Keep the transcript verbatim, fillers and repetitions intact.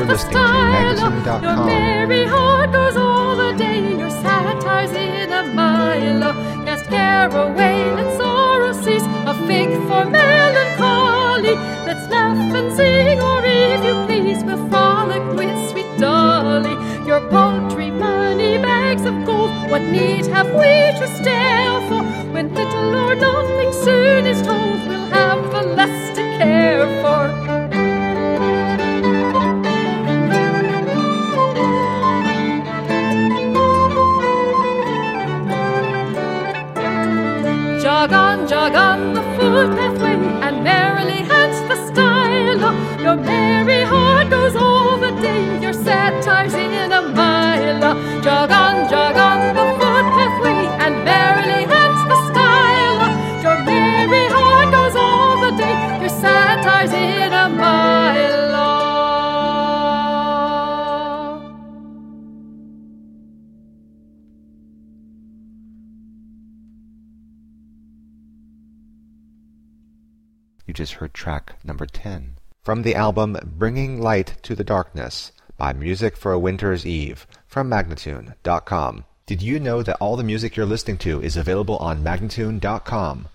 You're listening to Magnitude dot com. Your merry heart goes all the day, your satires in a mile. Cast care away, let sorrow cease, a fig for melancholy. Let's laugh and sing, or if you please, we'll frolic with sweet Dolly. Your paltry money bags of gold, what need have we to stare for? When little or nothing soon is told, we'll have the less to care for. Jog on, jog on the footpathway, and merrily hence the style. Your merry heart goes all the day, your satires in a mile. Jog on, jog on the footpathway, and merrily hence the style. Your merry heart goes all the day, your satires in a mile. You just heard track number ten from the album Bringing Light to the Darkness by Music for a Winter's Eve from Magnitude dot com. Did you know that all the music you're listening to is available on Magnitude dot com?